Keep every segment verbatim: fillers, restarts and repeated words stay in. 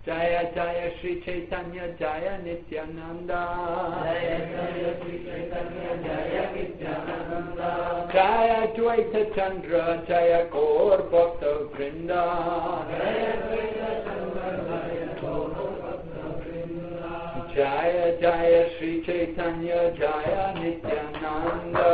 Jaya Jaya Sri Chaitanya Jaya Nityananda. Jaya Jaya Sri Chaitanya Jaya Nityananda. Jaya Dvaita Chandra Jaya Gaur Bhakta Vrinda. Jaya Dvaita Chandra Jaya Gaur Bhakta Vrinda. Jaya Jaya Sri Chaitanya Jaya Nityananda.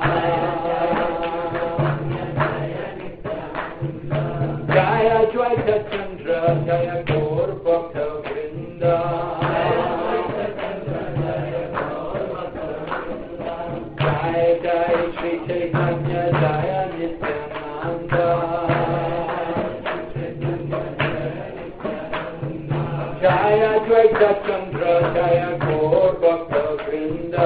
Jaya Dvaita Chandra Jaya Gaur Bhakta Vrinda. Jaya Jaya Sri Chaitanya Jaya Nityananda. Jaya Dvaita Chandra Jaya Gaur Bhakta Vrinda.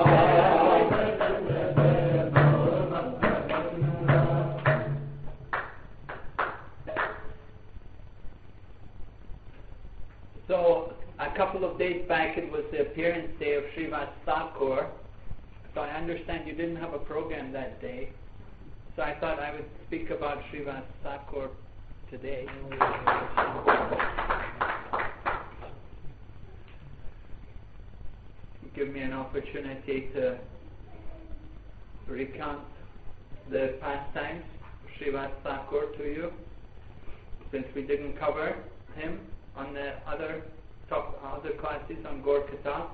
So, a couple of days back it was the appearance day of Srivas Thakur. So I understand you didn't have a program that day. So I thought I would speak about Srivas Thakur today. Give me an opportunity to recount the pastimes of Srivas Thakur to you, since we didn't cover him on the other top other classes on Gaur Katha.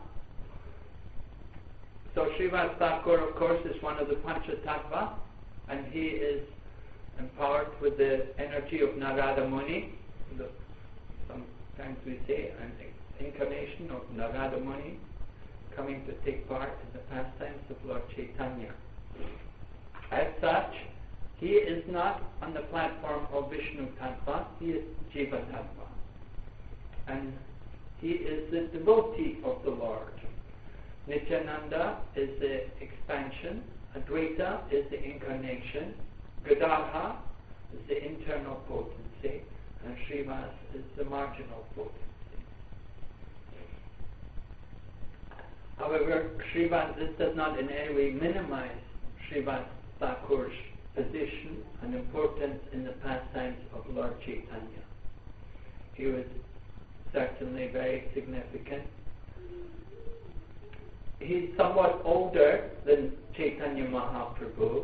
So Srivas Thakur, of course, is one of the Panchatattva, and he is empowered with the energy of Narada Muni. The, sometimes we say an incarnation of Narada Muni, coming to take part in the pastimes of Lord Chaitanya. As such, he is not on the platform of Vishnu Tattva, he is Jiva Tattva. And he is the devotee of the Lord. Nityananda is the expansion, Advaita is the incarnation, Gadadha is the internal potency, and Srivas is the marginal potency. However, Srivas, this does not in any way minimize Srivas Thakur's position and importance in the pastimes of Lord Chaitanya. He was certainly very significant. He's somewhat older than Chaitanya Mahaprabhu,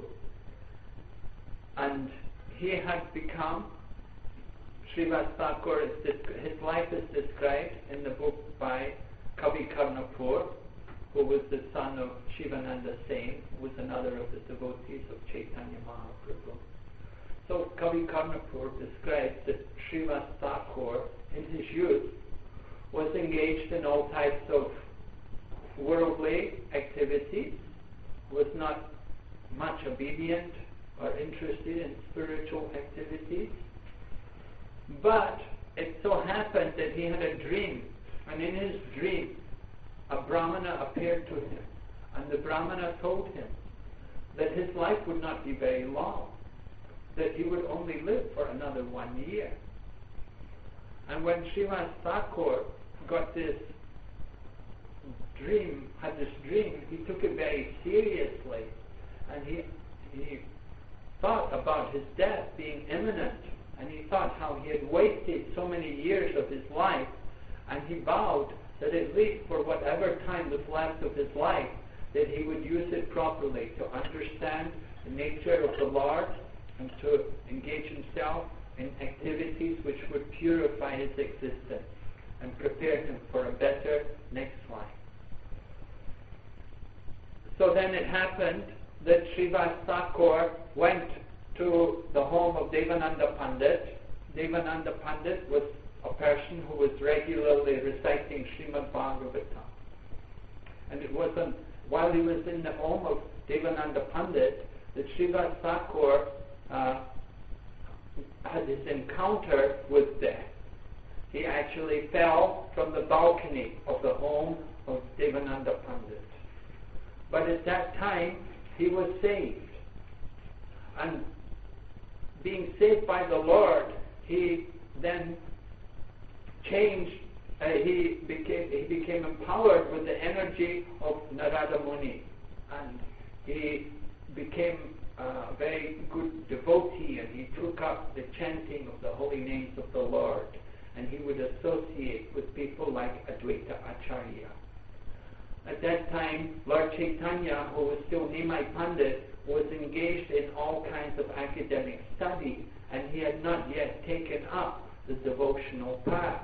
and he had become, Srivas Thakur, his life is described in the book by Kavi Karnapur, who was the son of Shivananda Sen, who was another of the devotees of Chaitanya Mahaprabhu. So Kavi Karnapur describes that Srivas Thakur, in his youth, was engaged in all types of worldly activities, was not much obedient or interested in spiritual activities. But it so happened that he had a dream, and in his dream a Brahmana appeared to him, and the Brahmana told him that his life would not be very long, that he would only live for another one year. And when Srivas Thakur got this dream, had this dream, he took it very seriously, and he he thought about his death being imminent, and he thought how he had wasted so many years of his life, and he vowed that at least for whatever time was left of his life, that he would use it properly to understand the nature of the Lord and to engage himself in activities which would purify his existence and prepare him for a better next life. So then it happened that Srivas Thakur went to the home of Devananda Pandit. Devananda Pandit was a person who was regularly reciting Srimad Bhagavatam. And it wasn't while he was in the home of Devananda Pandit that Srivas Thakur uh, had his encounter with death. He actually fell from the balcony of the home of Devananda Pandit. But at that time, he was saved. And being saved by the Lord, he then changed, uh, he became he became empowered with the energy of Narada Muni. And he became a very good devotee, and he took up the chanting of the holy names of the Lord. and he would associate with people like Advaita Acharya. At that time, Lord Chaitanya, who was still Nimai Pandit, was engaged in all kinds of academic study, and he had not yet taken up the devotional path.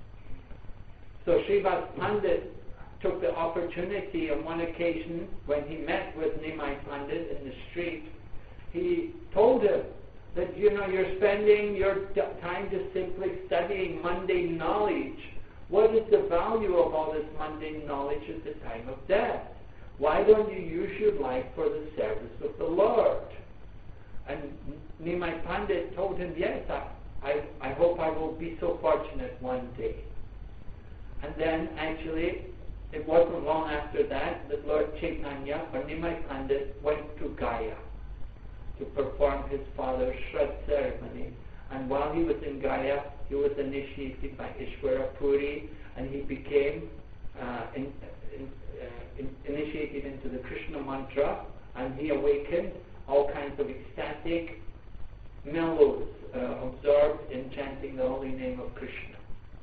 So Srivas Pandit took the opportunity on one occasion when he met with Nimai Pandit in the street. He told him that, you know, you're spending your d- time just simply studying mundane knowledge. What is the value of all this mundane knowledge at the time of death? Why don't you use your life for the service of the Lord? And Nimai Pandit told him, yes, I, I, I hope I will be so fortunate one day. And then actually, it wasn't long after that that Lord Chaitanya, or Nimai Pandit, went to Gaya to perform his father's Shrad ceremony. And while he was in Gaya, he was initiated by Ishvara Puri, and he became uh, in, in, uh, in, initiated into the Krishna mantra, and he awakened all kinds of ecstatic mellows uh, absorbed in chanting the holy name of Krishna.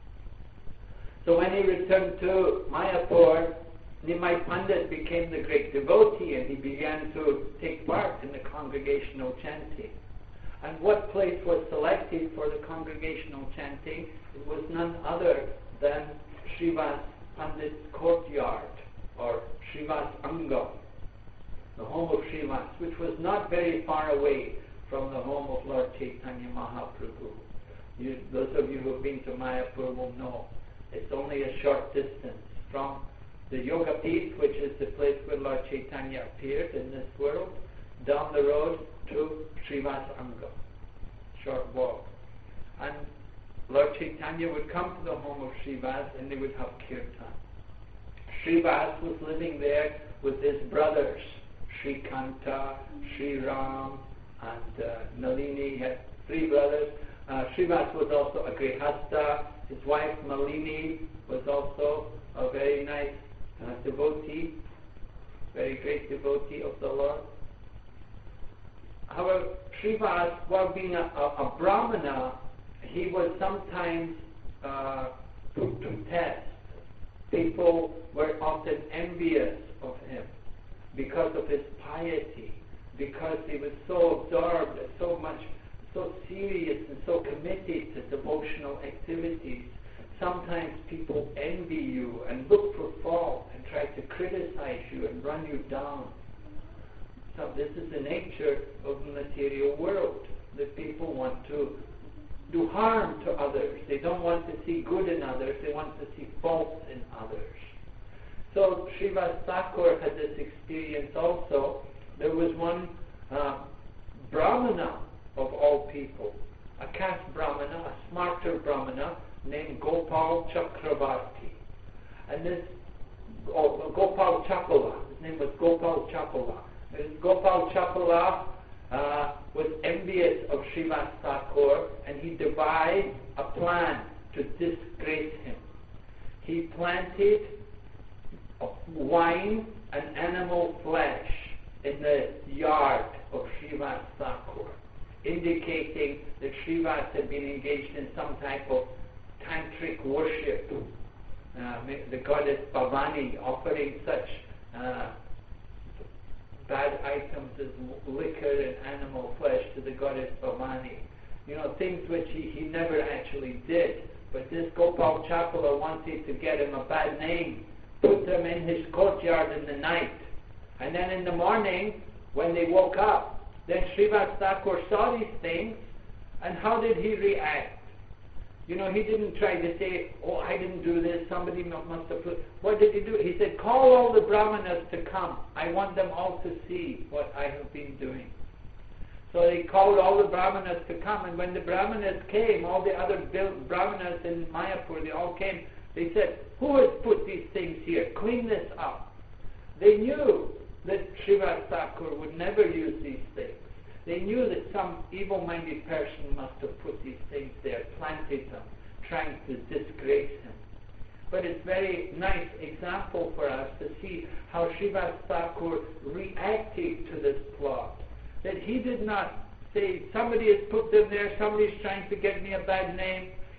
So when he returned to Mayapur, Nimai Pandit became the great devotee, and he began to take part in the congregational chanting. And what place was selected for the congregational chanting? It was none other than Srivas Pandit's courtyard, or Srivas Anga, the home of Srivas, which was not very far away from the home of Lord Chaitanya Mahaprabhu. You, those of you who have been to Mayapur will know it's only a short distance from the Yoga Peeth, which is the place where Lord Chaitanya appeared in this world, down the road to Srivas Anga. Short walk. And Lord Chaitanya would come to the home of Srivas, and they would have kirtan. Srivas was living there with his brothers, Srikanta, Sri Ram, and uh, Nalini. He had three brothers. Uh, Srivas was also a grihasta. His wife Malini was also a very nice uh, devotee, very great devotee of the Lord. However, Srivas, while being a, a, a Brahmana, he was sometimes uh, put to test. People were often envious of him because of his piety, because he was so absorbed, so much, so serious and so committed to devotional activities. Sometimes people envy you and look for fault and try to criticize you and run you down. So this is the nature of the material world, that people want to do harm to others. They don't want to see good in others, they want to see faults in others. So Srivas Thakur had this experience also. There was one uh, Brahmana of all people, a caste Brahmana, a smarter Brahmana named Gopal Chakravarti. And this oh, Gopal Chapala, his name was Gopal Chapala. This Gopal Chapala uh, was envious of Srivas Thakur, and he devised a plan to disgrace him. He planted wine and animal flesh in the yard of Srivas Thakur, indicating that Srivas had been engaged in some type of tantric worship. Uh, the goddess Bhavani offering such uh, bad items as liquor and animal flesh to the goddess Bhavani. You know, things which he, he never actually did. But this Gopal Chapala wanted to get him a bad name, put him in his courtyard in the night. And then in the morning, when they woke up, then Srivas Thakur saw these things, and how did he react? You know, he didn't try to say, oh, I didn't do this, somebody must have put... What did he do? He said, call all the Brahmanas to come. I want them all to see what I have been doing. So he called all the Brahmanas to come, and when the Brahmanas came, all the other Brahmanas in Mayapur, they all came. They said, who has put these things here? Clean this up. They knew that Srivas Thakur would never use these things. They knew that some evil-minded person must have put these things there, planted them, trying to disgrace him. But it's a very nice example for us to see how Srivas Thakur reacted to this plot. That he did not say, somebody has put them there, somebody's trying to get me a bad name.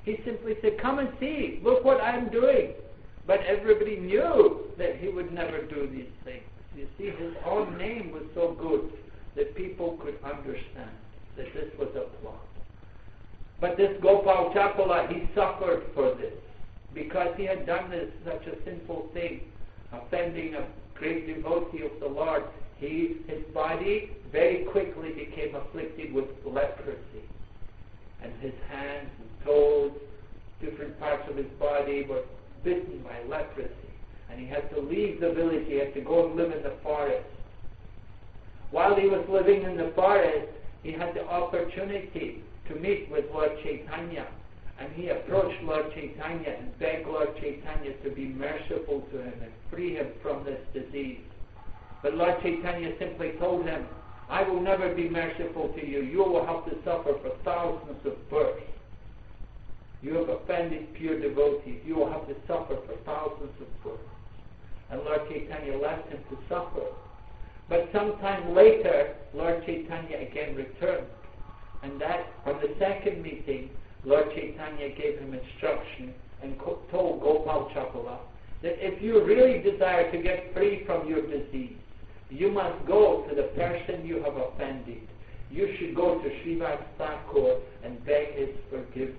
He simply said, come and see, look what I'm doing. But everybody knew that he would never do these things. You see, his own name was so good that people could understand that this was a plot. But this Gopal Chapala, he suffered for this because he had done this such a sinful thing, offending a great devotee of the Lord. He, his body very quickly became afflicted with leprosy. And his hands and toes, different parts of his body were bitten by leprosy. And he had to leave the village. He had to go and live in the forest. While he was living in the forest, he had the opportunity to meet with Lord Chaitanya. And he approached Lord Chaitanya and begged Lord Chaitanya to be merciful to him and free him from this disease. But Lord Chaitanya simply told him, I will never be merciful to you. You will have to suffer for thousands of births. You have offended pure devotees. You will have to suffer for thousands of births. And Lord Chaitanya left him to suffer. But sometime later, Lord Chaitanya again returned. And that, on the second meeting, Lord Chaitanya gave him instruction and told Gopal Chapala that if you really desire to get free from your disease, you must go to the person you have offended. You should go to Srivas Thakur and beg his forgiveness.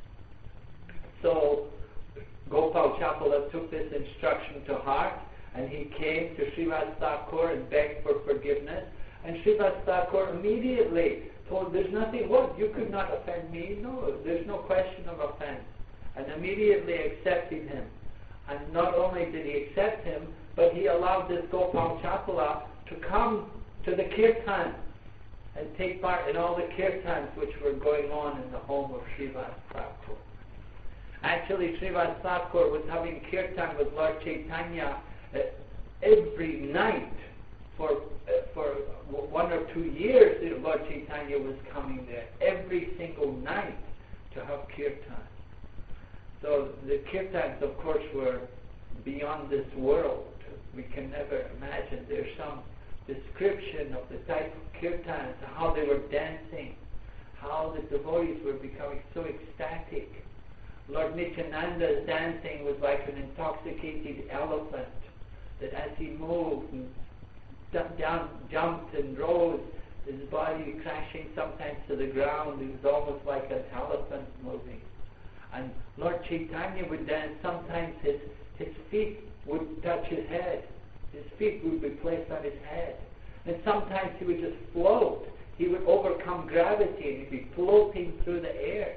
So Gopal Chapala took this instruction to heart, and he came to Srivas Thakur and begged for forgiveness. And Srivas Thakur immediately told, there's nothing, what, you could not offend me? No, there's no question of offense. And immediately accepted him. And not only did he accept him, but he allowed this Gopal Chapala to come to the kirtan and take part in all the kirtans which were going on in the home of Srivas Thakur. Actually, Srivas Thakur was having kirtan with Lord Chaitanya uh, every night for uh, for one or two years. Lord Chaitanya was coming there every single night to have kirtan. So the kirtans, of course, were beyond this world. We can never imagine. There's some description of the type of kirtans, how they were dancing, how the devotees were becoming so ecstatic. Lord Nityananda's dancing was like an intoxicated elephant, that as he moved and down, jumped and rose, his body crashing sometimes to the ground. It was almost like an elephant moving. And Lord Chaitanya would dance. Sometimes his, his feet would touch his head. His feet would be placed on his head. And sometimes he would just float. He would overcome gravity and he'd be floating through the air.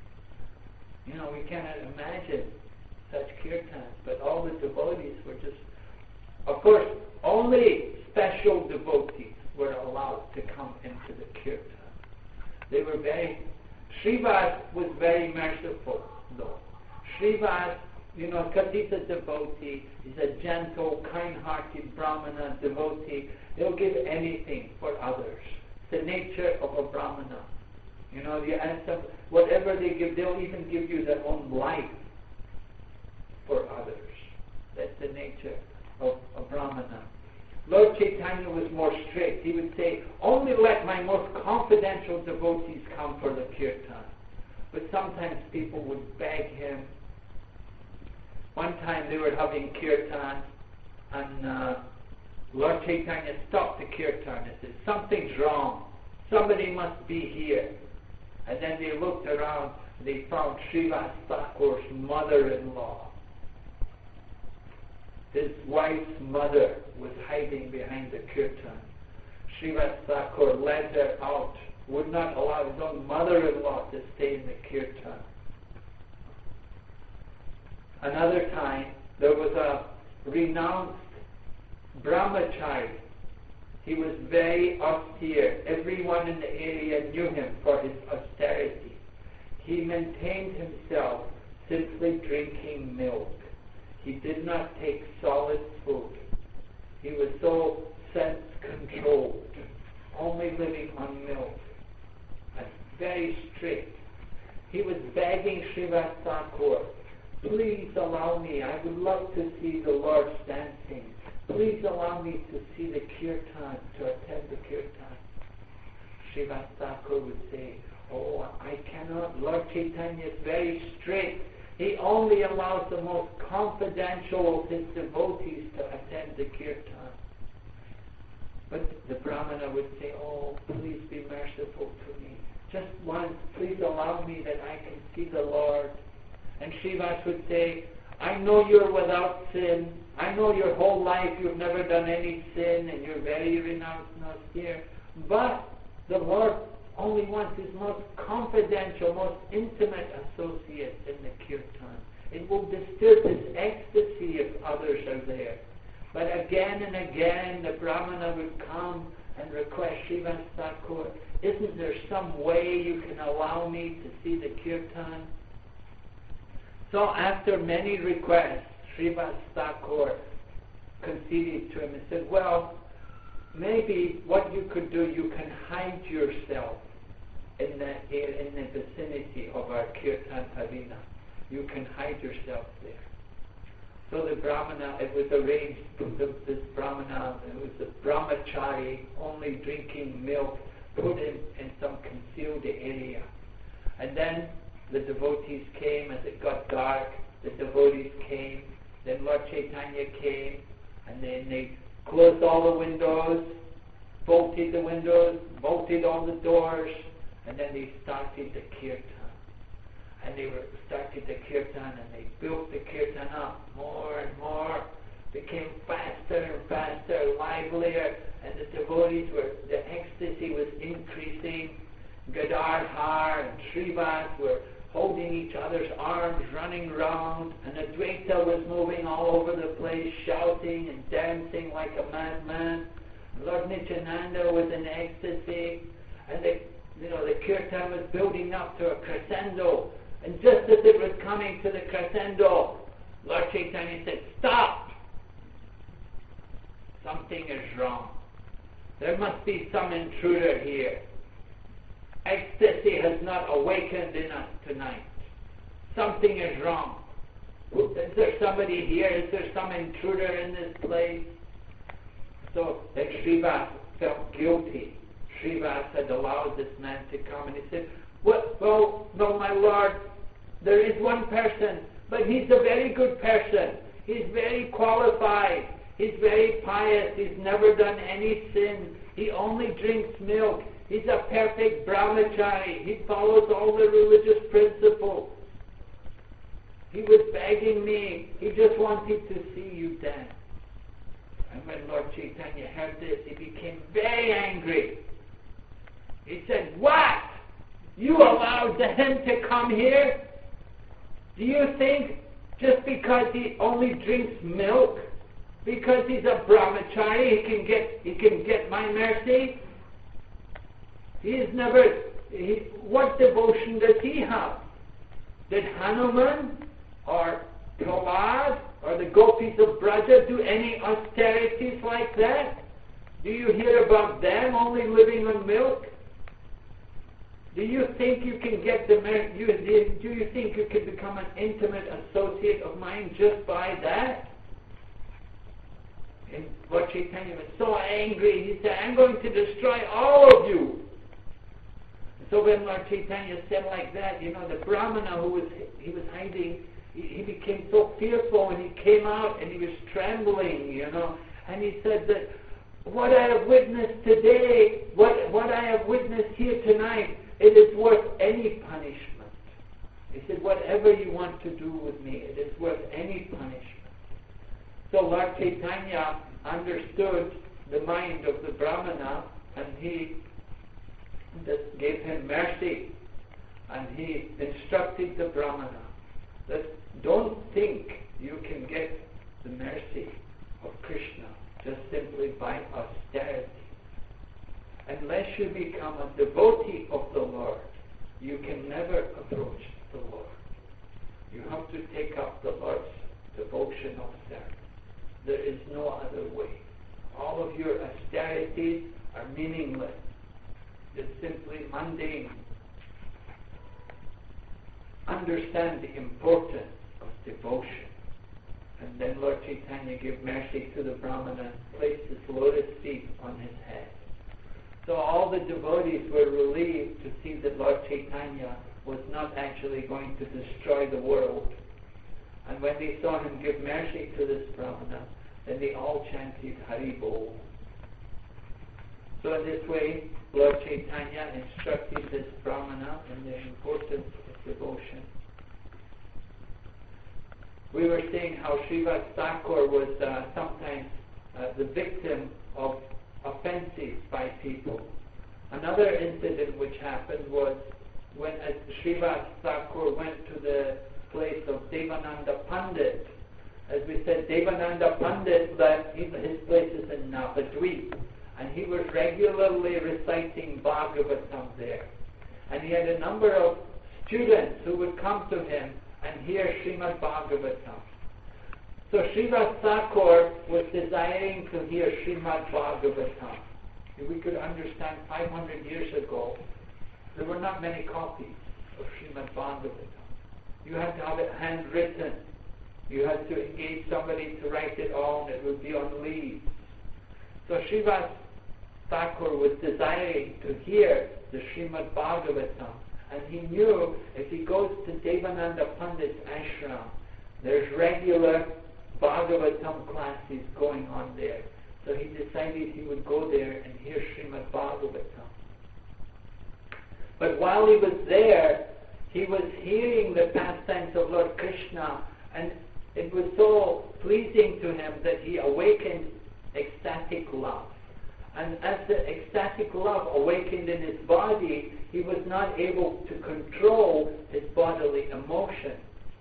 You know, we cannot imagine such kirtans, but all the devotees were just, of course, only special devotees were allowed to come into the kirtan. They were very, Srivas was very merciful, though. Srivas, you know, because he's a devotee, he's a gentle, kind-hearted Brahmana devotee. He'll give anything for others. It's the nature of a Brahmana. You know, you ask them, whatever they give, they'll even give you their own life for others. That's the nature of a Brahmana. Lord Chaitanya was more strict. He would say, only let my most confidential devotees come for the kirtan. But sometimes people would beg him. One time they were having kirtan, and uh, Lord Chaitanya stopped the kirtan and said, something's wrong. Somebody must be here. And then they looked around and they found Srivas Thakur's mother-in-law. His wife's mother was hiding behind the kirtan. Srivas Thakur led her out, would not allow his own mother-in-law to stay in the kirtan. Another time, there was a renounced brahmachari. He was very austere. Everyone in the area knew him for his austerity. He maintained himself simply drinking milk. He did not take solid food. He was so sense-controlled, only living on milk, and very strict. He was begging Srivas Thakur, please allow me, I would love to see the Lord's dancing. Please allow me to see the kirtan, to attend the kirtan. Srivas Thakur would say, Oh, I cannot. Lord Chaitanya is very strict. He only allows the most confidential of his devotees to attend the kirtan. But the Brahmana would say, oh, please be merciful to me. Just once, please allow me that I can see the Lord. And Srivas would say, I know you're without sin. I know your whole life you've never done any sin and you're very renounced and austere. But the Lord only wants his most confidential, most intimate associates in the kirtan. It will disturb his ecstasy if others are there. But again and again the Brahmana would come and request Srivas Thakur, isn't there some way you can allow me to see the kirtan? So after many requests, Srivas Thakur conceded to him and said, well, maybe what you could do, you can hide yourself in the, in the vicinity of our kirtan arena. You can hide yourself there. So the Brahmana, it was arranged, this Brahmana, it was a brahmachari, only drinking milk, put him in some concealed area. And then the devotees came, as it got dark, the devotees came, then Lord Chaitanya came, and then they closed all the windows, bolted the windows, bolted all the doors, and then they started the kirtan. And they were started the kirtan, and they built the kirtan up more and more, became faster and faster, livelier, and the devotees were, the ecstasy was increasing. Gadadhar and Srivas were holding each other's arms, running round, and Advaita was moving all over the place, shouting and dancing like a madman. Lord Nityananda was in ecstasy, and the, you know, the kirtan was building up to a crescendo. And just as it was coming to the crescendo, Lord Chaitanya said, stop! Something is wrong. There must be some intruder here. Ecstasy has not awakened in us tonight. Something is wrong. Is there somebody here? Is there some intruder in this place? So then Srivas felt guilty. Srivas had allowed this man to come, and he said, well, well, no, my Lord, there is one person, but he's a very good person. He's very qualified. He's very pious. He's never done any sin. He only drinks milk. He's a perfect brahmachari. He follows all the religious principles. He was begging me. He just wanted to see you dance. And when Lord Chaitanya heard this, he became very angry. He said, what? You allowed him to come here? Do you think just because he only drinks milk, because he's a brahmachari, he can get he can get my mercy? He has never. He, what devotion does he have? Did Hanuman or Prahlad or the gopis of Braja do any austerities like that? Do you hear about them only living on milk? Do you think you can get the mer- you, do you think you can become an intimate associate of mine just by that? And Lord Chaitanya was so angry, he said, I'm going to destroy all of you. So when Lord Chaitanya said like that, you know, the Brahmana who was he was hiding, he, he became so fearful, and he came out and he was trembling, you know, and he said that what I have witnessed today, what what I have witnessed here tonight, it is worth any punishment. He said, whatever you want to do with me, it is worth any punishment. So Lord Chaitanya understood the mind of the Brahmana, and he just gave him mercy. And he instructed the Brahmana that don't think you can get the mercy of Krishna just simply by austerity. Unless you become a devotee of the Lord, you can never approach the Lord. You have to take up the Lord's devotional service. There is no other way. All of your austerities are meaningless. It's simply mundane. Understand the importance of devotion. And then Lord Chaitanya gave mercy to the Brahmana and placed his lotus feet on his head. So all the devotees were relieved to see that Lord Chaitanya was not actually going to destroy the world. And when they saw him give mercy to this Brahmana, then they all chanted Hari Bol. So in this way, Lord Chaitanya instructed this Brahmana in the importance of devotion. We were saying how Srivas Thakur was uh, sometimes uh, the victim of offenses by people. Another incident which happened was when uh, Srivas Thakur went to the place of Devananda Pandit. As we said, Devananda Pandit, that his place is in Navadvip, and he was regularly reciting Bhagavatam there. And he had a number of students who would come to him and hear Srimad Bhagavatam. So Srivas Thakur was desiring to hear Srimad Bhagavatam. We could understand five hundred years ago, there were not many copies of Srimad Bhagavatam. You had to have it handwritten. You had to engage somebody to write it all, and it would be on leaves. So Srivas Thakur was desiring to hear the Srimad Bhagavatam, and he knew if he goes to Devananda Pandit's ashram, there's regular Bhagavatam classes going on there. So he decided he would go there and hear Srimad Bhagavatam. But while he was there, he was hearing the pastimes of Lord Krishna, and it was so pleasing to him that he awakened ecstatic love. And as the ecstatic love awakened in his body, he was not able to control his bodily emotions.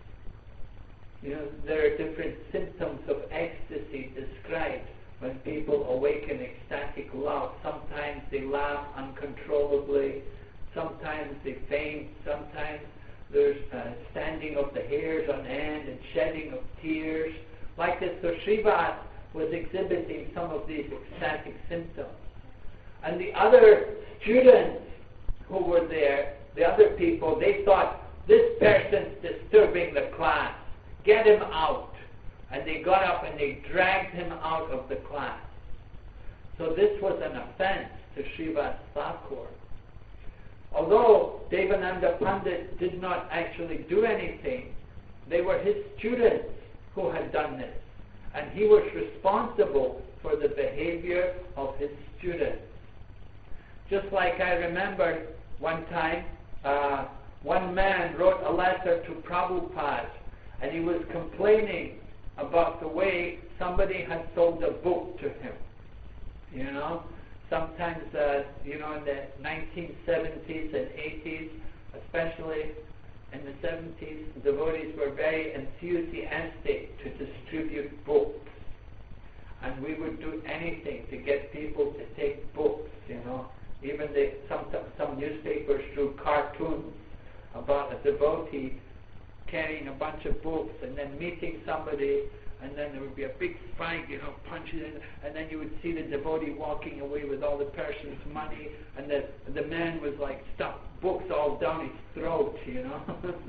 You know, there are different symptoms of ecstasy described when people awaken ecstatic love. Sometimes they laugh uncontrollably, sometimes they faint, sometimes there's uh, standing of the hairs on end and shedding of tears. Like this, so Srivas was exhibiting some of these ecstatic symptoms. And the other students who were there, the other people, they thought, this person's disturbing the class. Get him out. And they got up and they dragged him out of the class. So this was an offense to Srivas Thakur. Although Devananda Pandit did not actually do anything, they were his students who had done this. And he was responsible for the behavior of his students. Just like I remember one time, uh, one man wrote a letter to Prabhupada, and he was complaining about the way somebody had sold a book to him. You know, sometimes, uh, you know, in the nineteen seventies and eighties, especially in the seventies, devotees were very enthusiastic to distribute books. And we would do anything to get people to take books, you know. Even the, some, some newspapers drew cartoons about a devotee carrying a bunch of books and then meeting somebody, and then there would be a big fight, you know, punches, in, and then you would see the devotee walking away with all the person's money, and the the man was like stuffed books all down his throat, you know.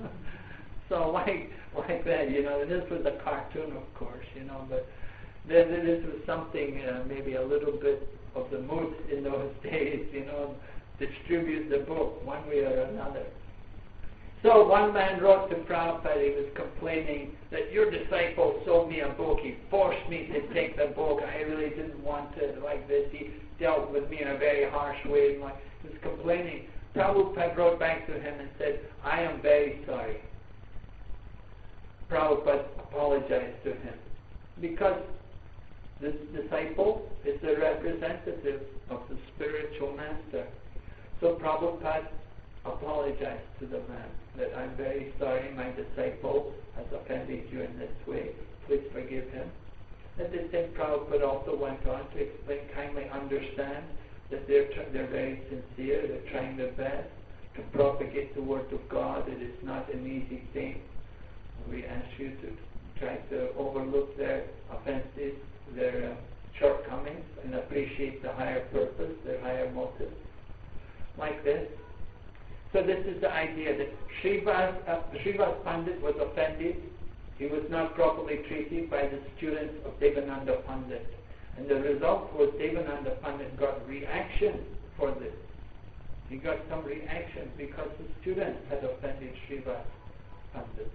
So like like that, you know. This was a cartoon, of course, you know, but this, this was something uh, maybe a little bit of the mood in those days, you know, distribute the book one way or another. So one man wrote to Prabhupada, he was complaining that your disciple sold me a book, he forced me to take the book, I really didn't want it like this, he dealt with me in a very harsh way, and like, he was complaining. Prabhupada wrote back to him and said, I am very sorry. Prabhupada apologized to him, because this disciple is the representative of the spiritual master. So Prabhupada apologized to the man, that I'm very sorry my disciple has offended you in this way. Please forgive him. And the same Prabhupada also went on to explain, kindly understand that they're, tr- they're very sincere, they're trying their best to propagate the word of God. It is not an easy thing. We ask you to try to overlook their offenses, their uh, shortcomings, and appreciate the higher purpose, their higher motive. Like this. So this is the idea that Srivas, uh, Srivas Pandit was offended. He was not properly treated by the students of Devananda Pandit. And the result was Devananda Pandit got reaction for this. He got some reaction because the students had offended Srivas Pandit.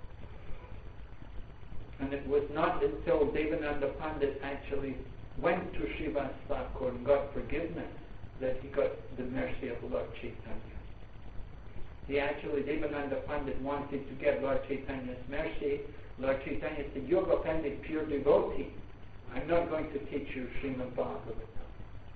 And it was not until Devananda Pandit actually went to Srivas Thakur and got forgiveness that he got the mercy of Lord Chaitanya. He actually, Devananda Pandit wanted to get Lord Chaitanya's mercy. Lord Chaitanya said, "You have offended pure devotee. I'm not going to teach you Srimad Bhagavatam."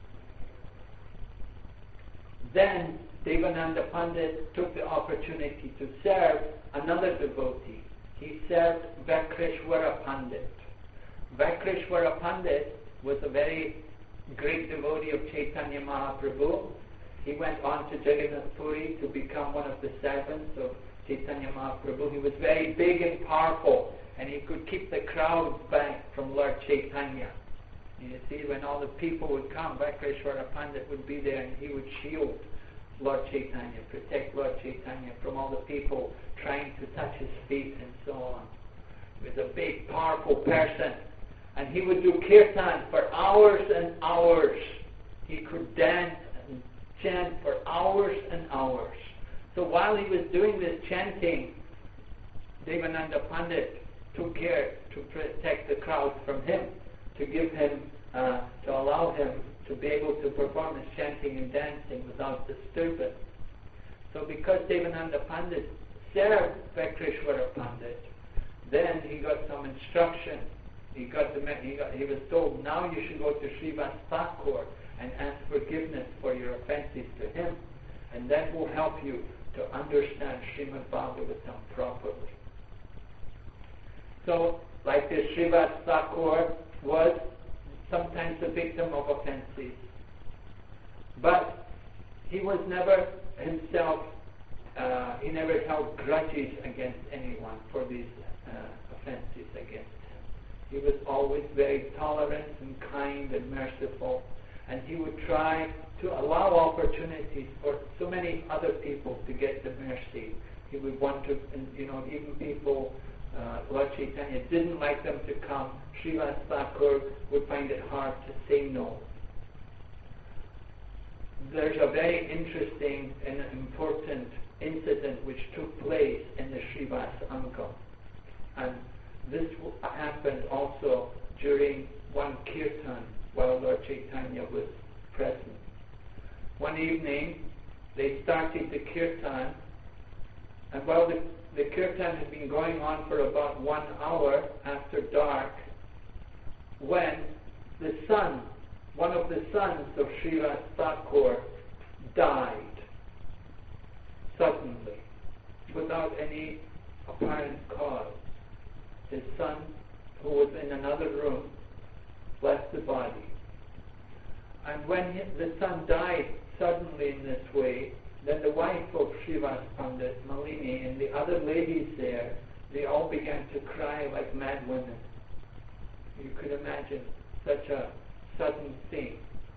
Then Devananda Pandit took the opportunity to serve another devotee. He served Vakreshwara Pandit. Vakreshwara Pandit was a very great devotee of Chaitanya Mahaprabhu. He went on to Jagannath Puri to become one of the servants of Chaitanya Mahaprabhu. He was very big and powerful, and he could keep the crowds back from Lord Chaitanya. You see, when all the people would come, Vakreshwara Pandit would be there and he would shield Lord Chaitanya, protect Lord Chaitanya from all the people trying to touch his feet and so on. He was a big, powerful person. And he would do kirtan for hours and hours. He could dance and chant for hours and hours. So while he was doing this chanting, Devananda Pandit took care to protect the crowd from him, to give him, uh, to allow him to be able to perform his chanting and dancing without disturbance. So because Devananda Pandit served Vakreshwara Pandit, then he got some instruction. He got, the, he, got he was told, now you should go to Srivas Thakur and ask forgiveness for your offenses to him, and that will help you to understand Srimad Bhagavatam properly. So, like this, Srivas Thakur was sometimes a victim of offenses, but he was never himself, uh, he never held grudges against anyone for these uh, offenses against him. He was always very tolerant and kind and merciful, and he would try to allow opportunities for so many other people to get the mercy. He would want to, you know, even people, uh, Lord Chaitanya didn't like them to come, Srivas Thakur would find it hard to say no. There's a very interesting and important incident which took place in the Srivas Angam. And this happened also during one kirtan while Lord Chaitanya was present. One evening, they started the kirtan, and while the, the kirtan had been going on for about one hour after dark, when the son, one of the sons of Srivas Thakur, died suddenly, without any apparent cause. His son, who was in another room, left the body. And when he, the son died suddenly in this way, then the wife of Srivas Pandit, Malini, and the other ladies there, they all began to cry like mad women. You could imagine such a sudden thing.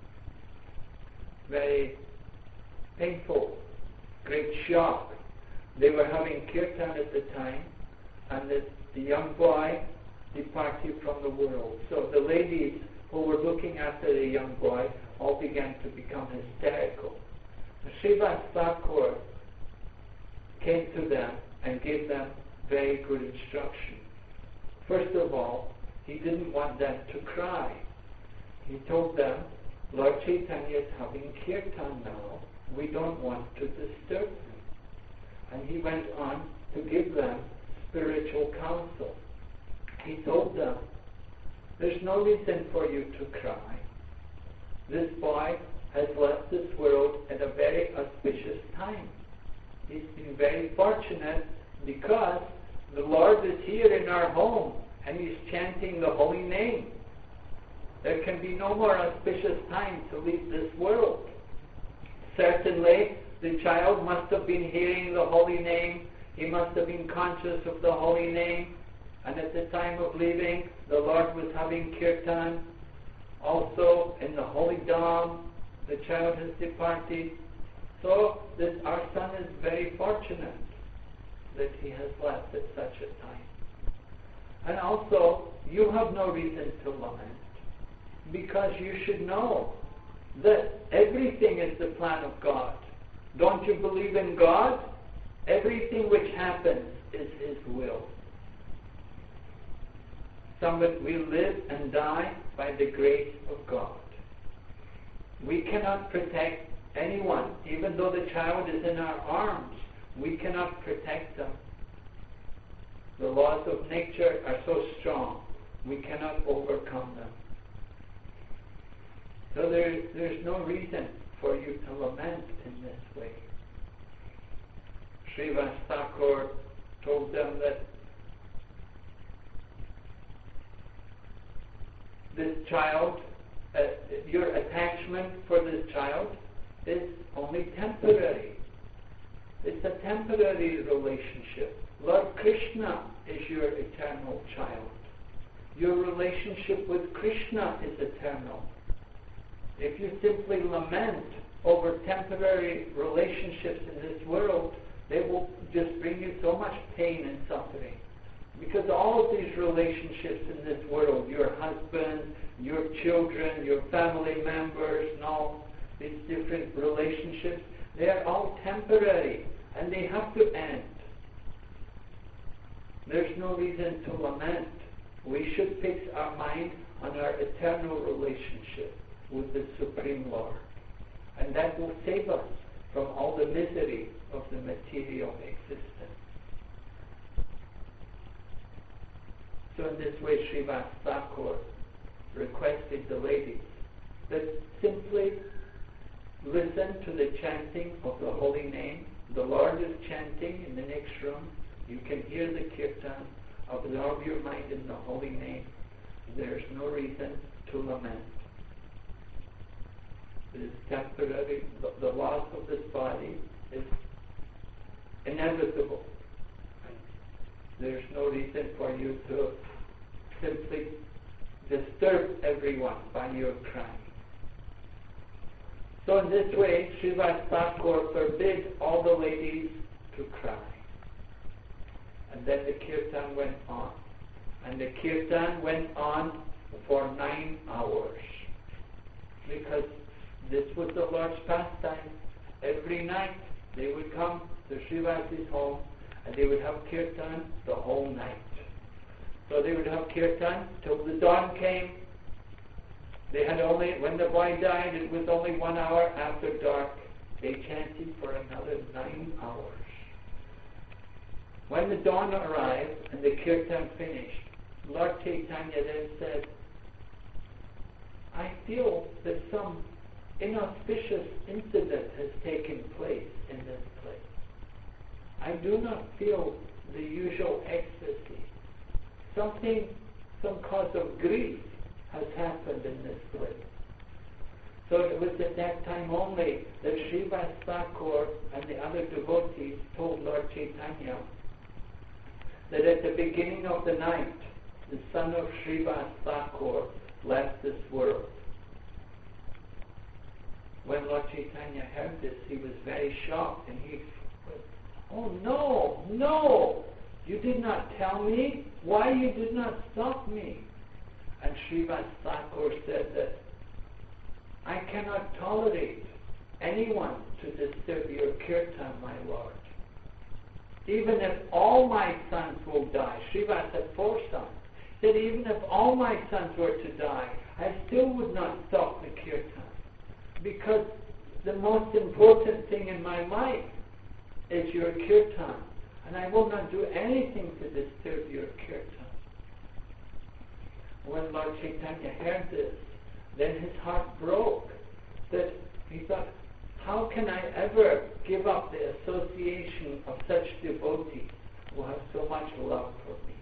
Very painful, great shock. They were having kirtan at the time, and the, the young boy departed from the world. So the ladies who were looking after the young boy all began to become hysterical. Srivas Thakur came to them and gave them very good instruction. First of all, he didn't want them to cry. He told them, Lord Chaitanya is having kirtan now. We don't want to disturb him. And he went on to give them spiritual counsel. He told them, there's no reason for you to cry. This boy has left this world at a very auspicious time. He's been very fortunate because the Lord is here in our home and he's chanting the holy name. There can be no more auspicious time to leave this world. Certainly, the child must have been hearing the holy name. He must have been conscious of the holy name. And at the time of leaving, the Lord was having kirtan. Also, in the holy dham, the child has departed. So, this, our son is very fortunate that he has left at such a time. And also, you have no reason to lament, because you should know that everything is the plan of God. Don't you believe in God? Everything which happens is His will. Somebody, we live and die by the grace of God. We cannot protect anyone, even though the child is in our arms. We cannot protect them. The laws of nature are so strong, we cannot overcome them. So there, there's no reason for you to lament in this way. Srivas Thakur told them that this child, uh, your attachment for this child is only temporary. It's a temporary relationship. Lord Krishna is your eternal child. Your relationship with Krishna is eternal. If you simply lament over temporary relationships in this world, they will just bring you so much pain and suffering. Because all of these relationships in this world, your husband, your children, your family members, and all these different relationships, they are all temporary and they have to end. There's no reason to lament. We should fix our mind on our eternal relationship with the Supreme Lord. And that will save us from all the misery of the material existence. So in this way, Srivas Thakur requested the ladies that simply listen to the chanting of the holy name. The Lord is chanting in the next room. You can hear the kirtan. Absorb your mind in the holy name. There's no reason to lament. It is temporary. The, the loss of this body is inevitable. There's no reason for you to simply disturb everyone by your crying. So in this way, Srivas Thakur forbid all the ladies to cry. And then the kirtan went on. And the kirtan went on for nine hours. Because this was the Lord's pastime. Every night they would come to Srivas's home and they would have kirtan the whole night. So they would have kirtan till the dawn came. They had only, when the boy died, it was only one hour after dark. They chanted for another nine hours. When the dawn arrived and the kirtan finished, Lord Chaitanya then said, I feel that some inauspicious incident has taken place in this place. I do not feel the usual ecstasy. Something, some cause of grief has happened in this place. So it was at that time only that Srivas Thakur and the other devotees told Lord Chaitanya that at the beginning of the night, the son of Srivas Thakur left this world. When Lord Chaitanya heard this, he was very shocked and he said, oh no, no, you did not tell me. Why you did not stop me? And Srivas Thakur said that I cannot tolerate anyone to disturb your kirtan, my Lord. Even if all my sons will die, Srivas had four sons, said even if all my sons were to die, I still would not stop the kirtan. Because the most important thing in my life is your kirtan. And I will not do anything to disturb your kirtan. When Lord Chaitanya heard this, then his heart broke. That he thought, how can I ever give up the association of such devotees who have so much love for me?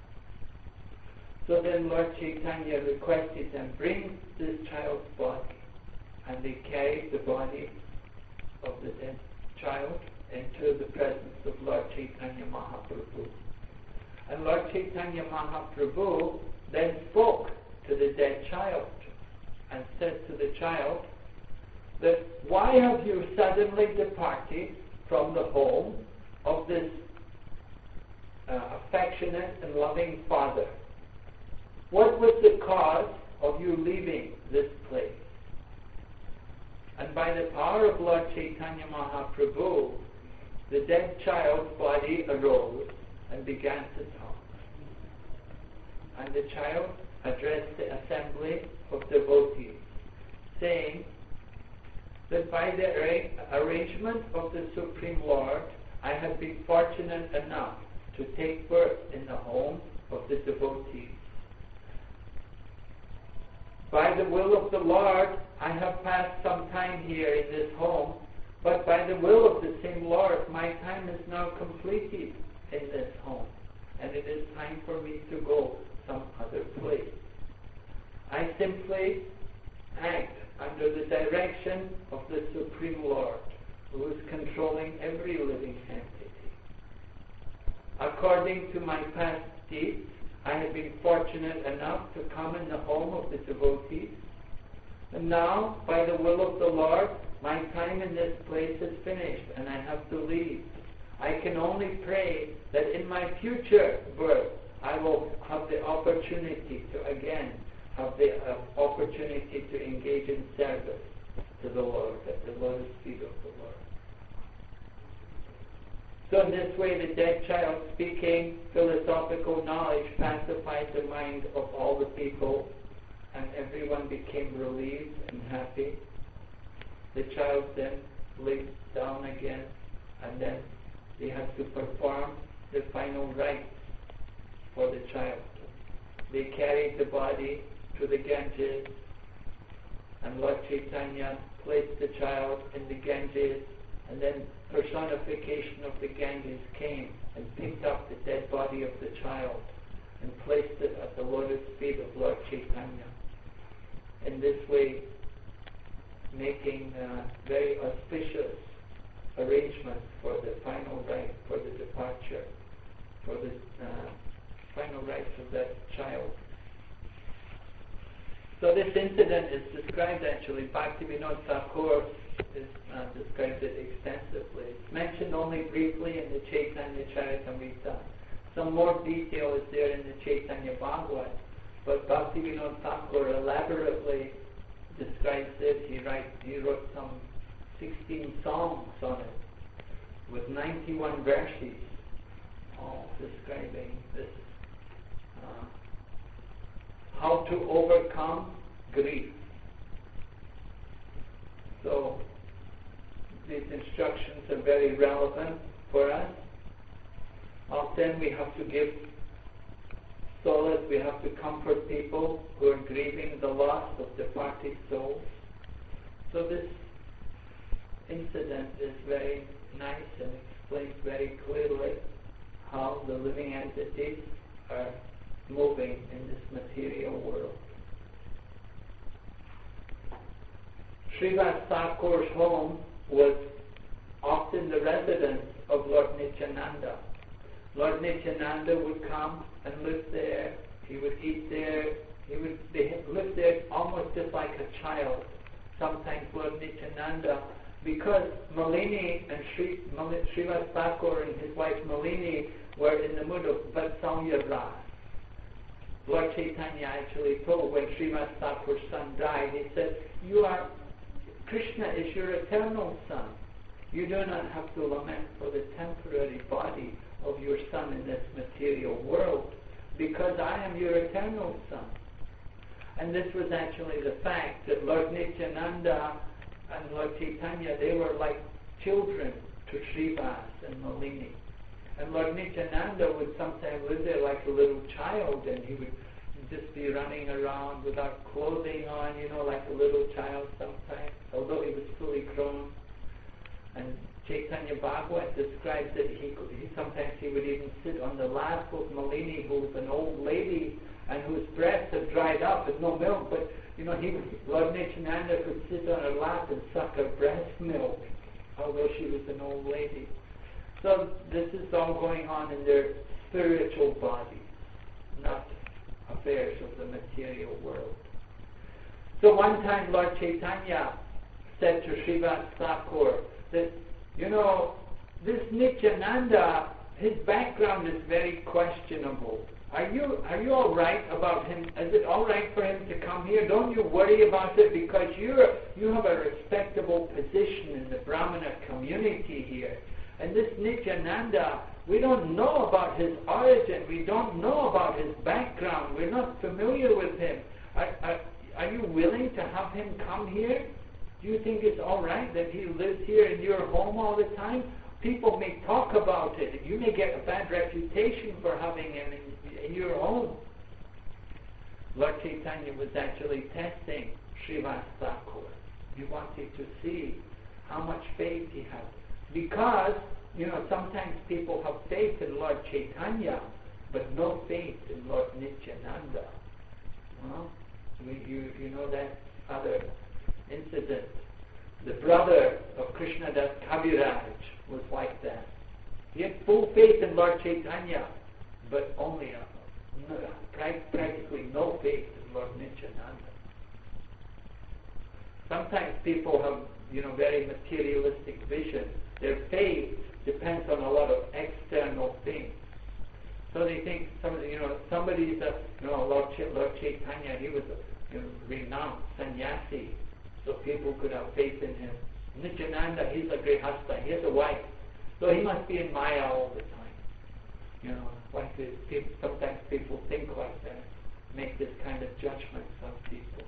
So then Lord Chaitanya requested them, bring this child's body. And they carried the body of the dead child into the presence of Lord Chaitanya Mahaprabhu. And Lord Chaitanya Mahaprabhu then spoke to the dead child and said to the child that why have you suddenly departed from the home of this uh, affectionate and loving father? What was the cause of you leaving this place? And by the power of Lord Chaitanya Mahaprabhu, the dead child's body arose and began to talk. And the child addressed the assembly of devotees, saying that by the arra- arrangement of the Supreme Lord, I have been fortunate enough to take birth in the home of the devotees. By the will of the Lord, I have passed some time here in this home, but by the will of the same Lord, my time is now completed in this home, and it is time for me to go some other place. I simply act under the direction of the Supreme Lord, who is controlling every living entity. According to my past deeds, I have been fortunate enough to come in the home of the devotees, and now, by the will of the Lord, my time in this place is finished, and I have to leave. I can only pray that in my future birth, I will have the opportunity to again have the uh, opportunity to engage in service to the Lord, at the lotus feet of the Lord. So in this way, the dead child, speaking philosophical knowledge, pacified the mind of all the people, and everyone became relieved and happy. The child then lay down again, and then they had to perform the final rites for the child. They carried the body to the Ganges, and Lord Chaitanya placed the child in the Ganges, and then personification of the Ganges came and picked up the dead body of the child and placed it at the lotus feet of Lord Chaitanya. In this way, making uh, very auspicious arrangements for the final rite, for the departure, for the uh, final rites of that child. So this incident is described actually, Bhaktivinoda Thakur is, uh, described it extensively. It's mentioned only briefly in the Chaitanya Charitamrita. Some more detail is there in the Chaitanya Bhagavat, but Bhaktivinoda Thakur elaborately describes it. He, write, he wrote some sixteen songs on it, with ninety-one verses, all describing this. Uh, how to overcome grief. So these instructions are very relevant for us. Often we have to give solace, we have to comfort people who are grieving the loss of departed souls. So this incident is very nice and explains very clearly how the living entities are moving in this material world. Srivas Thakur's home was often the residence of Lord Nityananda. Lord Nityananda would come and live there. He would eat there. He would live there almost just like a child. Sometimes Lord Nityananda, because Malini and Sri, Srivas Thakur and his wife Malini were in the mood of Vatsalya Ras. Lord Chaitanya actually told, when Srivas Thakur's son died, he said, "You are, Krishna is your eternal son. You do not have to lament for the temporary body of your son in this material world, because I am your eternal son." And this was actually the fact that Lord Nityananda and Lord Chaitanya, they were like children to Srivas and Malini. And Lord Nityananda would sometimes live there like a little child, and he would just be running around without clothing on, you know, like a little child sometimes, although he was fully grown. And Chaitanya Bhagavat describes that he, he sometimes he would even sit on the lap of Malini, who was an old lady and whose breasts had dried up with no milk, but you know, he Lord Nityananda could sit on her lap and suck her breast milk, although she was an old lady. So this is all going on in their spiritual bodies, not affairs of the material world. So one time Lord Chaitanya said to Srivas Thakur that, you know, this Nityananda his background is very questionable. Are you are you all right about him? Is it all right for him to come here? Don't you worry about it because you're you have a respectable position in the Brahmana community here. And this Nityananda, we don't know about his origin. We don't know about his background. We're not familiar with him. Are, are, are you willing to have him come here? Do you think it's all right that he lives here in your home all the time? People may talk about it. You may get a bad reputation for having him in, in your home. Lord Chaitanya was actually testing Srivas Thakur. He wanted to see how much faith he had. Because, you know, sometimes people have faith in Lord Chaitanya, but no faith in Lord Nityananda. You know, you, you, you know that other incident. The brother of Krishnadas Kaviraj was like that. He had full faith in Lord Chaitanya, but only a, no, practically no faith in Lord Nityananda. Sometimes people have, you know, very materialistic vision. Their faith depends on a lot of external things. So they think, somebody, you know, somebody's a, you know, Lord, Ch- Lord Chaitanya, he was a, you know, renowned sannyasi, so people could have faith in him. Nityananda, he's a grihastha, he has a wife, so he must be in Maya all the time. You know, like this, people, sometimes people think like that, make this kind of judgments of people.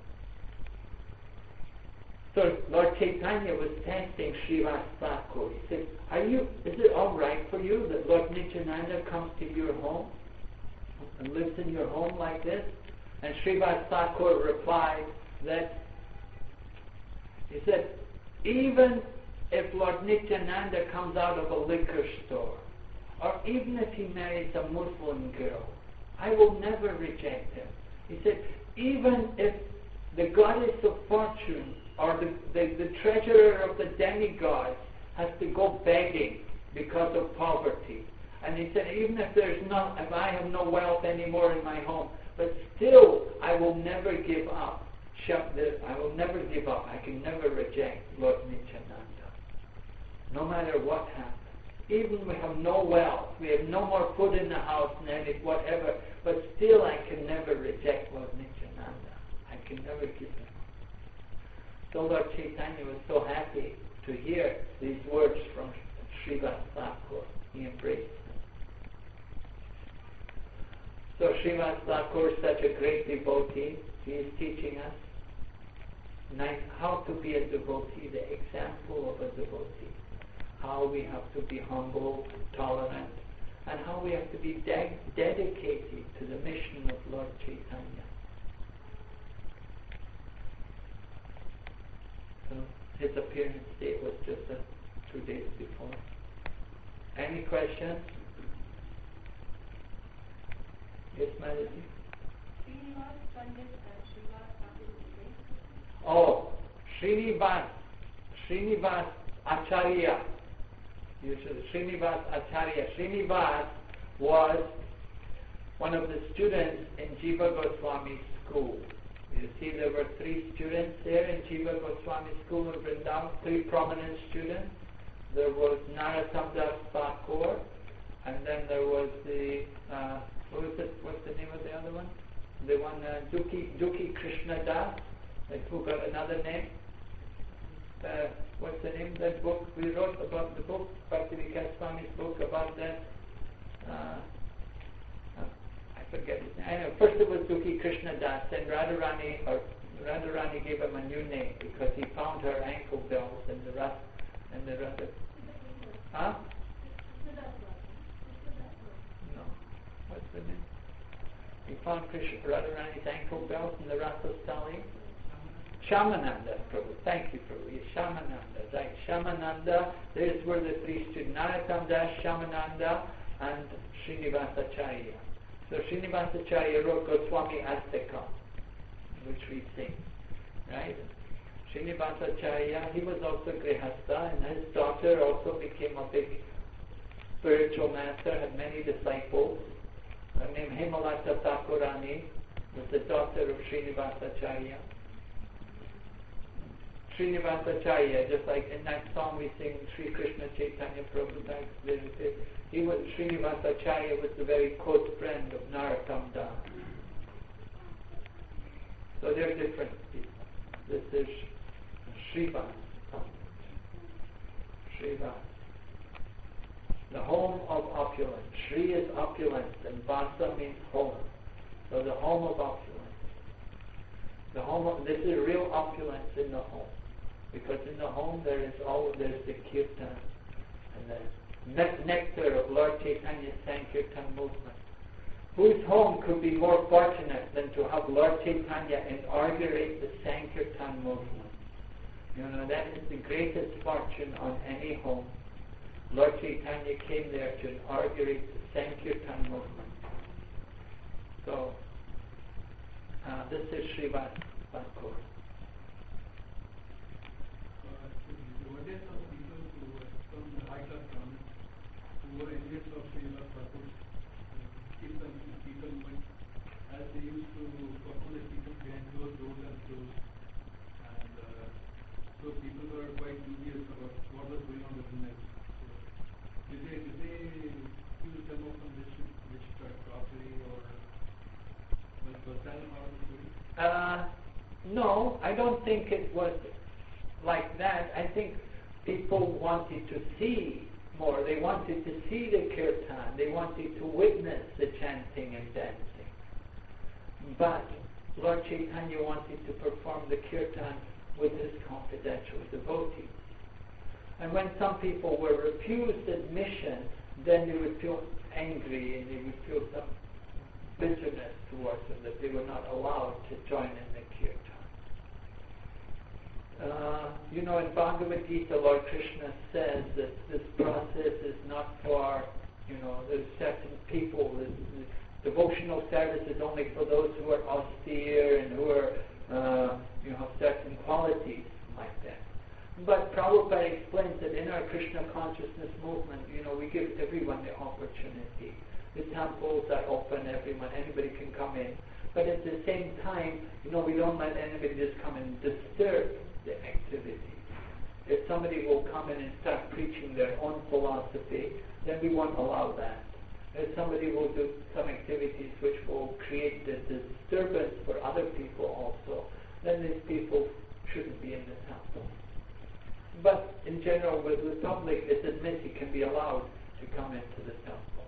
So Lord Chaitanya was testing Srivas Thakur. He said, Are you, is it all right for you that Lord Nityananda comes to your home and lives in your home like this? And Srivas Thakur replied that, he said, even if Lord Nityananda comes out of a liquor store, or even if he marries a Muslim girl, I will never reject him. He said, even if the goddess of fortune or the, the, the treasurer of the demigods has to go begging because of poverty. And he said, even if there's not, if I have no wealth anymore in my home, but still I will never give up. I will never give up. I can never reject Lord Nityananda. No matter what happens. Even we have no wealth, we have no more food in the house and any whatever, but still I can never reject Lord Nityananda. I can never give him up. So Lord Chaitanya was so happy to hear these words from Srivas Thakur. He embraced him. So Srivas Thakur is such a great devotee. He is teaching us nice, how to be a devotee, the example of a devotee. How we have to be humble, tolerant, and how we have to be de- dedicated to the mission of Lord Chaitanya. So his appearance date was just uh, two days before. Any questions? Yes, Madhuri? Oh, Srinivas, Srinivas Acharya. You should, Srinivas Acharya. Srinivas was one of the students in Jiva Goswami's school. You see, there were three students there in Jiva Goswami's school in Vrindavan, three prominent students. There was Narottam Das Thakur, and then there was the, uh, what was it, what's the name of the other one? The one, uh, Dukhi, Dukhi Krishna Das, who got another name. Uh, what's the name of that book we wrote about the book, Bhakti-Vikas Swami's book about that? Uh, uh, I forget his name. Anyway, first it was Dukhi Krishna Das, then Radharani, or Radharani gave him a new name because he found her ankle bells in the rust, and the rust. Huh? No. What's the name? He found Krishna, Radharani's ankle bells in the Rasa Stali. Shamananda, Prabhu. Thank you, Prabhu. Yes, Shamananda, right. Shamananda, there's where the three students, Narottam Das, Shamananda, and Srinivasacharya. So Srinivasacharya wrote Goswami Astakam, which we sing, right? Srinivasacharya, he was also Grihastha, and his daughter also became a big spiritual master, had many disciples. Her name Hemalata Thakurani was the daughter of Srinivasacharya. Srinivasacharya, just like in that song we sing, Sri Krishna Chaitanya Prabhu, he was, Srinivasacharya was the very close friend of Narottam Das. So they're different people. This is Srivas. Srivas. The home of opulence. Sri is opulence and Vasa means home. So the home of opulence. The home of, this is real opulence in the home. Because in the home there is all, there's the kirtan and the ne- nectar of Lord Chaitanya's Sankirtan movement. Whose home could be more fortunate than to have Lord Chaitanya inaugurate the Sankirtan movement? You know, that is the greatest fortune on any home. Lord Chaitanya came there to inaugurate the Sankirtan movement. So, uh, this is Srivas Thakur. Were there some people who were from the high class family who were envious of Srivas Thakur? Keep them people movement, as they used to perform the people behind closed doors and closed, and uh, so people were quite dubious about what was going on within them. So, did they did they accuse them of some witch witchcraft robbery, or was, was that part of the story? Uh, no, I don't think it was like that. I think people wanted to see more. They wanted to see the kirtan. They wanted to witness the chanting and dancing. But Lord Chaitanya wanted to perform the kirtan with his confidential devotees. And when some people were refused admission, then they would feel angry and they would feel some bitterness towards them that they were not allowed to join in the kirtan. Uh, you know, in Bhagavad Gita, Lord Krishna says that this process is not for, you know, there's certain people. This, this devotional service is only for those who are austere and who are, uh, you know, have certain qualities like that. But Prabhupada explains that in our Krishna consciousness movement, you know, we give everyone the opportunity. The temples are open, everyone, anybody can come in. But at the same time, you know, we don't let anybody just come and disturb the activity. If somebody will come in and start preaching their own philosophy, then we won't allow that. If somebody will do some activities which will create the disturbance for other people also, then these people shouldn't be in the temple. But in general, with the public, it's admitted, can be allowed to come into the temple.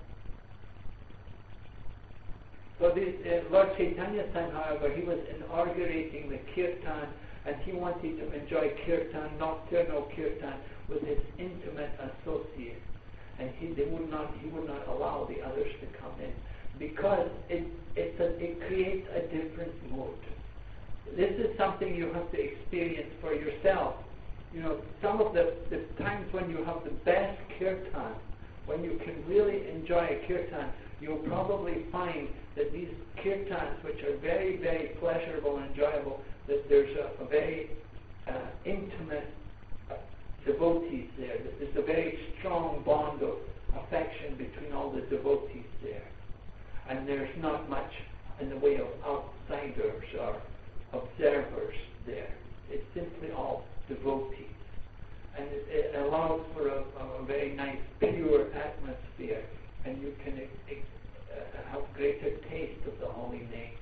So this, uh, Lord Chaitanya's time, however, he was inaugurating the kirtan, and he wanted to enjoy kirtan, nocturnal kirtan, with his intimate associates. And he, they would not, he would not allow the others to come in, because it, it's a, it creates a different mood. This is something you have to experience for yourself. You know, some of the, the times when you have the best kirtan, when you can really enjoy a kirtan, you'll probably find that these kirtans, which are very, very pleasurable and enjoyable, that there's a, a very uh, intimate uh, devotees there. That there's a very strong bond of affection between all the devotees there. And there's not much in the way of outsiders or observers there. It's simply all devotees. And it, it allows for a, a very nice, pure atmosphere, and you can uh, have greater taste of the holy name.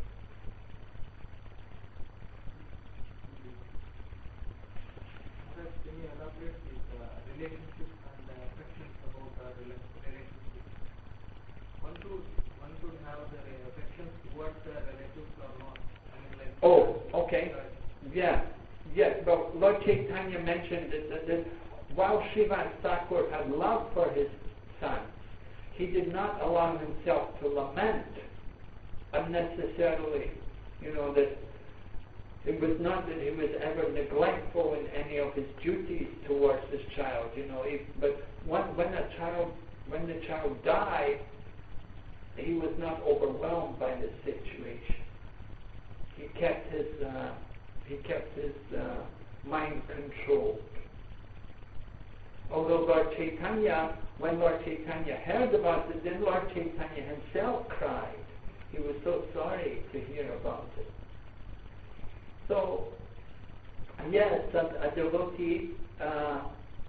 Can you elaborate with uh, relationships and uh, affections about our relationships? One should, one should have the affections towards the relatives or not? I mean, like, oh, okay. Yeah. Yes, but Lord Chaitanya mentioned that, that, that while Srivas Thakur had love for his son, he did not allow himself to lament unnecessarily. You know, that it was not that he was ever neglectful in any of his duties towards his child. You know, if, but when, when a child, when the child died, he was not overwhelmed by the situation. He kept his uh, he kept his uh, mind controlled. Although Lord Chaitanya, when Lord Chaitanya heard about it, then Lord Chaitanya himself cried. He was so sorry to hear about it. So, Yes, a, a devotee uh,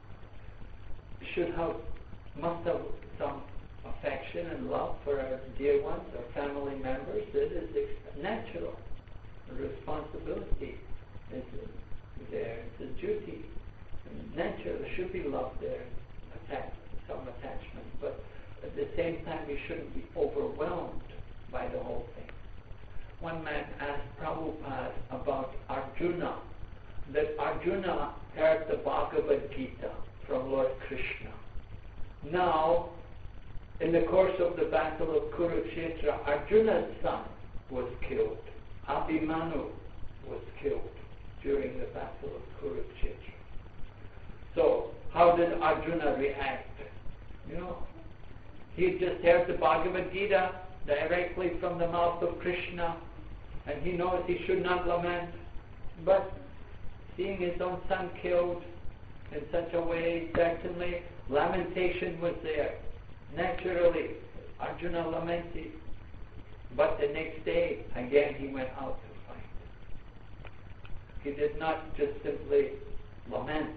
should have, must have some affection and love for our dear ones, our family members. It is ex- natural. The responsibility is there. It's a duty. And natural. There should be love there, attach, some attachment. But at the same time, we shouldn't be overwhelmed by the whole thing. One man asked Prabhupada about Arjuna, that Arjuna heard the Bhagavad Gita from Lord Krishna. Now, in the course of the battle of Kurukshetra, Arjuna's son was killed. Abhimanyu was killed during the battle of Kurukshetra. So, how did Arjuna react? You know, he had just heard the Bhagavad Gita directly from the mouth of Krishna, and he knows he should not lament. But seeing his own son killed in such a way, certainly lamentation was there. Naturally, Arjuna lamented. But the next day, again he went out to fight. He did not just simply lament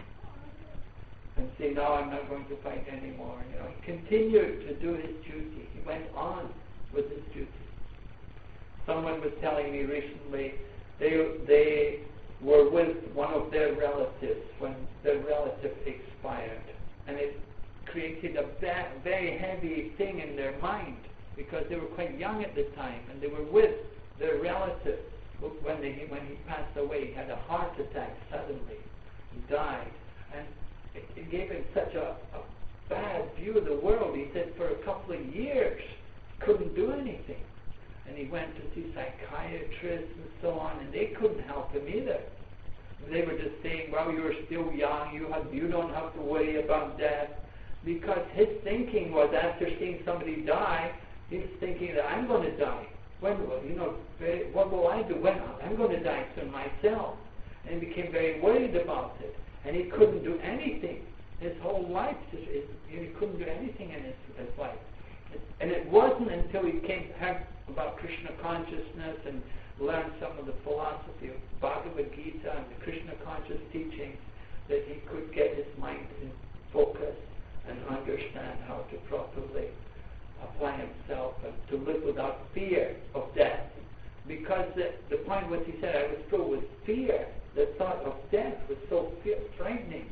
and say, no, I'm not going to fight anymore. You know, he continued to do his duty. He went on with his duty. Someone was telling me recently, they they were with one of their relatives when their relative expired, and it created a ba- very heavy thing in their mind because they were quite young at the time, and they were with their relative when they when he passed away. He had a heart attack suddenly. He died, and it, it gave him such a, a bad view of the world. He said for a couple of years couldn't do anything. And he went to see psychiatrists and so on, and they couldn't help him either. They were just saying, well, you're still young, you have, you don't have to worry about death. Because his thinking was, after seeing somebody die, he was thinking that I'm going to die. When will, you know, very, what will I do? When I'm going to die soon myself. And he became very worried about it. And he couldn't do anything. His whole life, just, he couldn't do anything in his, his life. And it wasn't until he came heard about Krishna consciousness and learned some of the philosophy of Bhagavad Gita and the Krishna conscious teachings that he could get his mind in focus and understand how to properly apply himself and to live without fear of death. Because the, the point was, he said, I was filled with fear. The thought of death was so fear, frightening.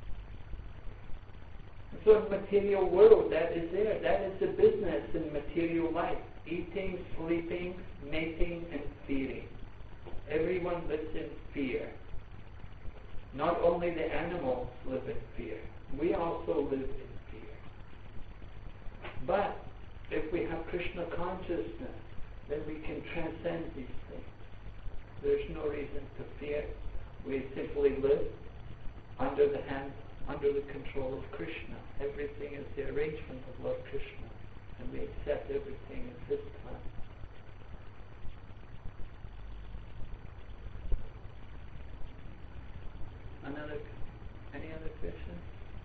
So in the material world, that is there. That is the business in material life. Eating, sleeping, mating, and feeding. Everyone lives in fear. Not only the animals live in fear. We also live in fear. But if we have Krishna consciousness, then we can transcend these things. There's no reason to fear. We simply live under the hand, under the control of Krishna. Everything is the arrangement of Lord Krishna, and we accept everything in His plan. Another, any other questions?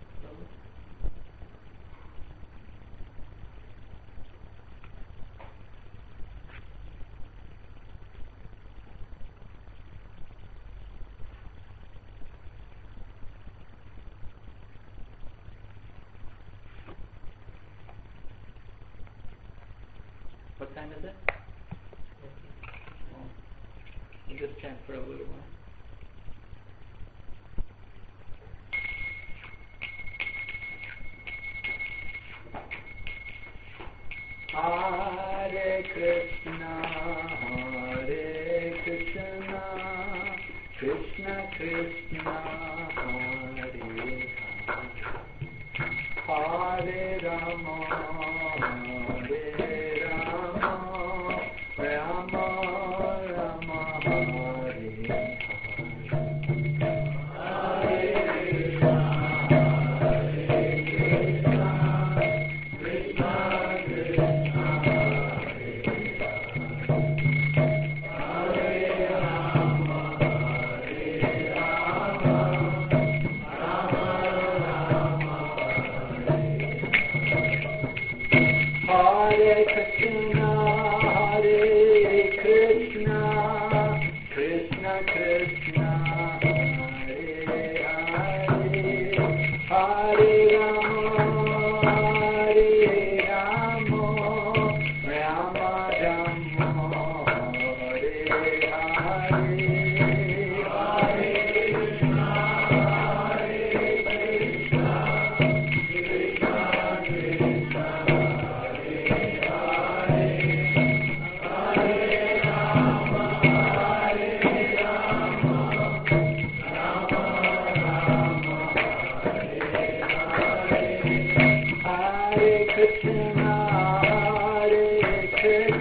What time is it? Oh, we'll just chant for a little while. Hare Krishna, Hare Krishna, Krishna Krishna, Hare Hare, Hare Rama, Hare Rama, Rama Rama, Hare Hare.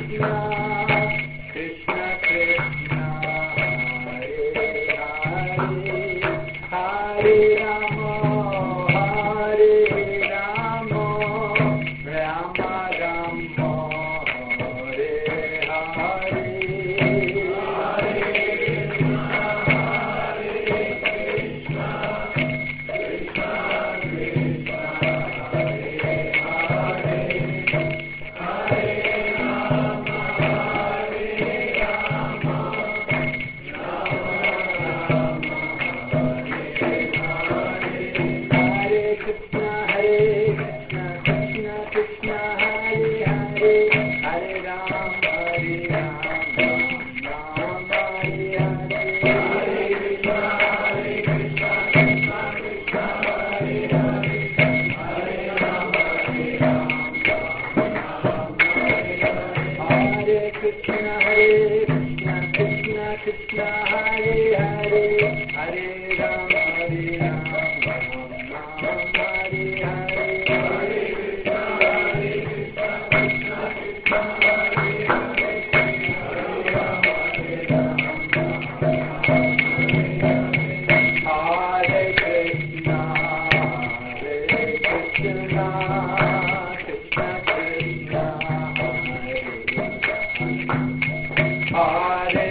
Hare